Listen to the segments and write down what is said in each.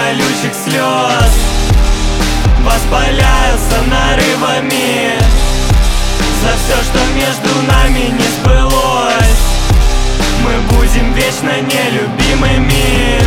колючих слез воспаляются нарывами за все, что между нами не сбылось. Мы будем вечно нелюбимыми.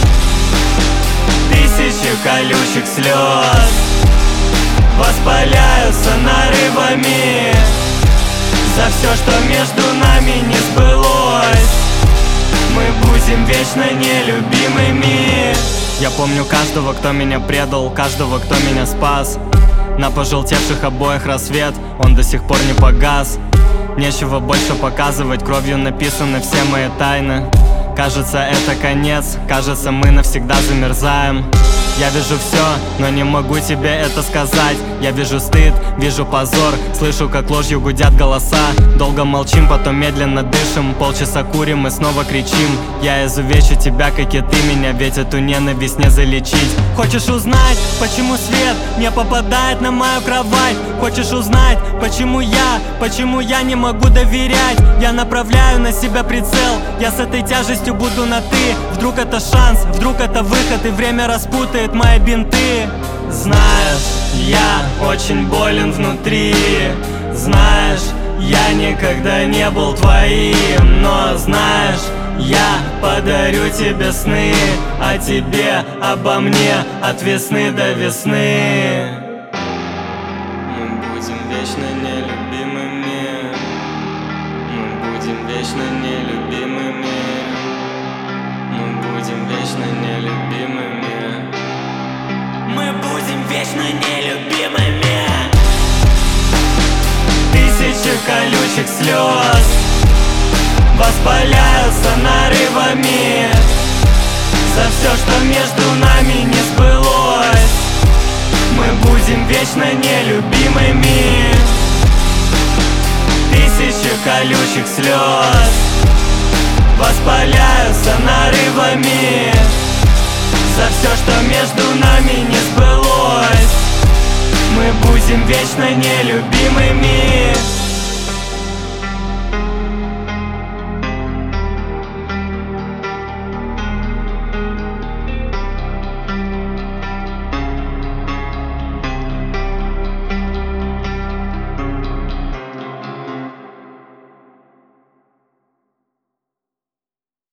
Тысячи колючих слез воспаляются нарывами за все, что между нами не сбылось. Мы будем вечно нелюбимыми. Я помню каждого, кто меня предал, каждого, кто меня спас. На пожелтевших обоях рассвет, он до сих пор не погас. Нечего больше показывать, кровью написаны все мои тайны. Кажется, это конец, кажется, мы навсегда замерзаем. Я вижу все, но не могу тебе это сказать. Я вижу стыд, вижу позор, слышу, как ложью гудят голоса. Долго молчим, потом медленно дышим, полчаса курим и снова кричим. Я изувечу тебя, как и ты меня, ведь эту ненависть не залечить. Хочешь узнать, почему свет не попадает на мою кровать? Хочешь узнать, почему я не могу доверять? Я направляю на себя прицел, я с этой тяжестью буду на ты. Вдруг это шанс, вдруг это выход, и время распутает мои бинты. Знаешь, я очень болен внутри. Знаешь, я никогда не был твоим. Но знаешь, я подарю тебе сны, а тебе обо мне от весны до весны. Мы будем вечно нелюбимыми. Мы будем вечно нелюбимыми. Мы будем вечно нелюбимыми. Мы будем вечно нелюбимыми. Тысячи колючих слез воспаляются нарывами за все, что между нами не сбылось. Мы будем вечно нелюбимыми. Тысячи колючих слез воспаляются нарывами за все, что между нами не сбылось. Мы будем вечно нелюбимыми.